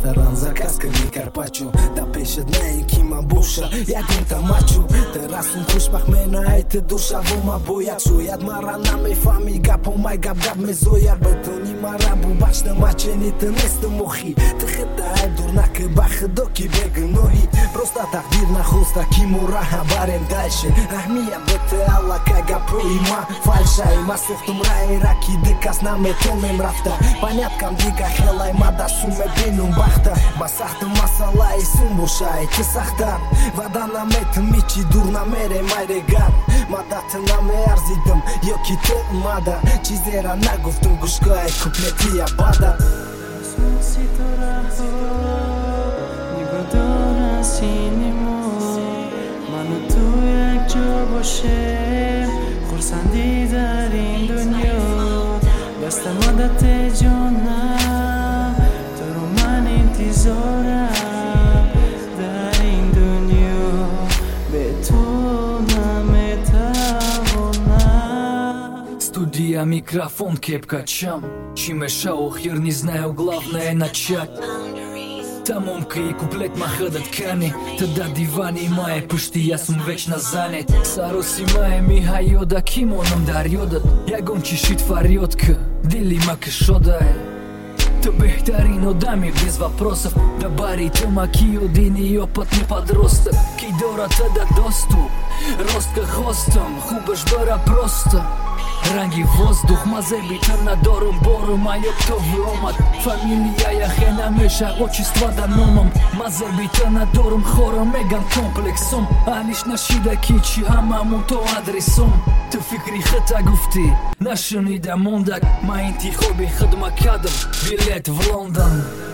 restoran, zakaz këni karpaccio. Da peshët me i kima busha, ja gun të machu. Të rasun kush pak me në ajtë dusha, vo ma boja qujat marana me fami, gapo maj gap me zoja. Bëtoni marabu bash në maqeni të nes të mohi. Të khëta e durna kë bakë do ki begë nohi. Prosta takdir na hosta ki mura habarem dalshe. Ahmija bëtë alla ka gapo i ma falsha. I ma softum raj raki dëkas na me ton me mrafta. Panjat kam diga helaj ma da shumë me binu mbahta. Ma sahtë masala i sumbu shaj që sahtar. Vadana me të miqi durna mere majre gar. Ma datë na me arzidëm jo ki të mada. Qizera na guftëm gushka e kupletia bada. Si të raho një godona si një mu. Ma në tuja që boshem kursa ndi darin do një. Basta më da të gjona të romanin t'i zora. Darin do një betona me tavona. Studia mikrofon kepka qam që me shau hirë një zne u glavne e na qak. Ta mom këj kuplet ma hëdët kani. Të da divani ma e pështia sum veç në zanit. Saro si ma e mi hajoda kimo në mdarjodët. Ja gon që shit farjot kë dili ma këshodaj. Të behtarin o dami bez vaprosëv. Da bari të ma kio dini jo pët një padrostër. Ki dora të da dostu rost kë hostëm hubësh bëra prostëm. Rangi vozduh ma zebi të na dorëm borëm. Ma jo këto vromat familia ja hena mesha o që stvada nëmëm. Ma zebi të na dorëm horëm e gan kompleksom. Anish në shida ki që hama mund to adresom. Të fikri hëta gufti na shëni da mondak. Ma inti hobi hëd ma kadëm bilet vlondan.